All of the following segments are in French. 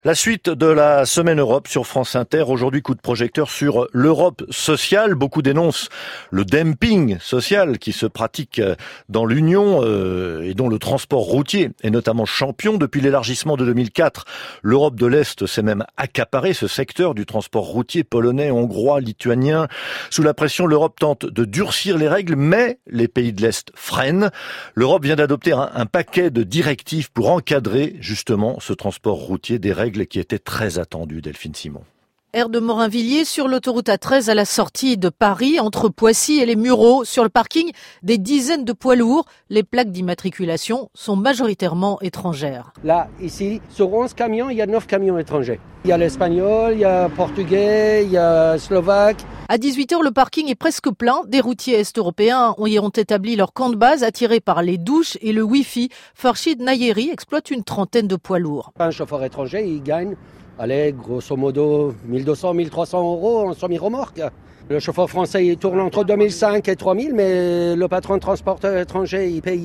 La suite de la Semaine Europe sur France Inter. Aujourd'hui, coup de projecteur sur l'Europe sociale. Beaucoup dénoncent le dumping social qui se pratique dans l'Union et dont le transport routier est notamment champion. Depuis l'élargissement de 2004, l'Europe de l'Est s'est même accaparée ce secteur du transport routier polonais, hongrois, lituanien. Sous la pression, l'Europe tente de durcir les règles, mais les pays de l'Est freinent. L'Europe vient d'adopter un paquet de directives pour encadrer justement ce transport routier, des règles qui était très attendu, Delphine Simon. Aire de Morinvilliers sur l'autoroute A13 à la sortie de Paris, entre Poissy et les Mureaux. Sur le parking, des dizaines de poids lourds. Les plaques d'immatriculation sont majoritairement étrangères. Là, ici, sur 11 camions, il y a 9 camions étrangers. Il y a l'espagnol, il y a portugais, il y a slovaque. À 18h, le parking est presque plein. Des routiers est-européens y ont établi leur camp de base, attirés par les douches et le Wi-Fi. Farshid Nayeri exploite une trentaine de poids lourds. Un chauffeur étranger, il gagne, grosso modo, 1200, 1300 euros en semi-remorque. Le chauffeur français, il tourne entre 2005 et 3000, mais le patron de transporteur étranger, il paye,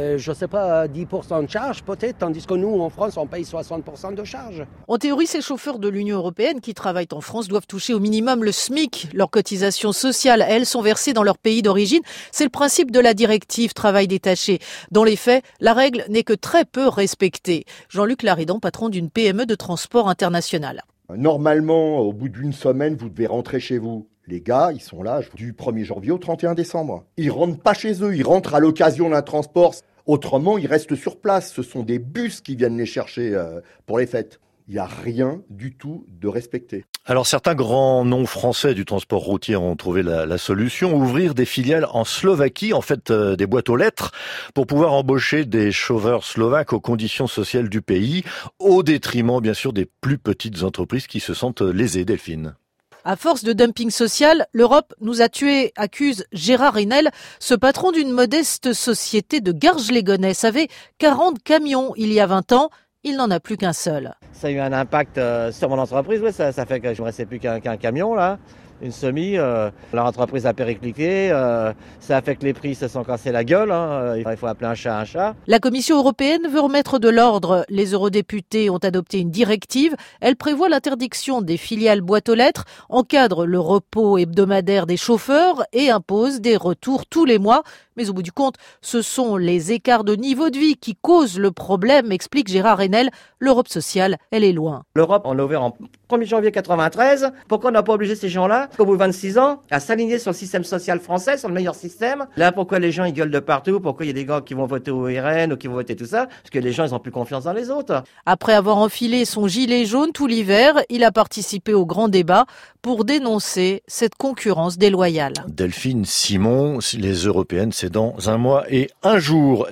10% de charge peut-être, tandis que nous, en France, on paye 60% de charge. En théorie, ces chauffeurs de l'Union européenne qui travaillent en France doivent toucher au minimum le SMIC. Leurs cotisations sociales, elles, sont versées dans leur pays d'origine. C'est le principe de la directive travail détaché. Dans les faits, la règle n'est que très peu respectée. Jean-Luc Laridon, patron d'une PME de transport international. Normalement, au bout d'une semaine, vous devez rentrer chez vous. Les gars, ils sont là du 1er janvier au 31 décembre. Ils rentrent pas chez eux, ils rentrent à l'occasion d'un transport. Autrement, ils restent sur place. Ce sont des bus qui viennent les chercher pour les fêtes. Il n'y a rien du tout de respecté. Alors certains grands noms français du transport routier ont trouvé la solution, ouvrir des filiales en Slovaquie, en fait des boîtes aux lettres, pour pouvoir embaucher des chauffeurs slovaques aux conditions sociales du pays, au détriment bien sûr des plus petites entreprises qui se sentent lésées, Delphine. À force de dumping social, l'Europe nous a tués, accuse Gérard Renel. Ce patron d'une modeste société de Garges-les-Gonesse avait 40 camions il y a 20 ans. Il n'en a plus qu'un seul. Ça a eu un impact sur mon entreprise. Ouais, ça fait que je ne me restais plus qu'un camion, là, une semi. Leur entreprise a périclité. Ça a fait que les prix se sont cassés la gueule. Il faut appeler un chat un chat. La Commission européenne veut remettre de l'ordre. Les eurodéputés ont adopté une directive. Elle prévoit l'interdiction des filiales boîtes aux lettres, encadre le repos hebdomadaire des chauffeurs et impose des retours tous les mois. Mais au bout du compte, ce sont les écarts de niveau de vie qui causent le problème, explique Gérard Renel. L'Europe sociale, elle est loin. L'Europe, on a ouvert en 1er janvier 93. Pourquoi on n'a pas obligé ces gens-là, au bout de 26 ans, à s'aligner sur le système social français, sur le meilleur système? Là, pourquoi les gens ils gueulent de partout? Pourquoi il y a des gars qui vont voter au RN ou qui vont voter tout ça? Parce que les gens, ils ont plus confiance dans les autres. Après avoir enfilé son gilet jaune tout l'hiver, il a participé au grand débat pour dénoncer cette concurrence déloyale. Delphine Simon, les Européennes, c'est dans 1 mois et 1 jour.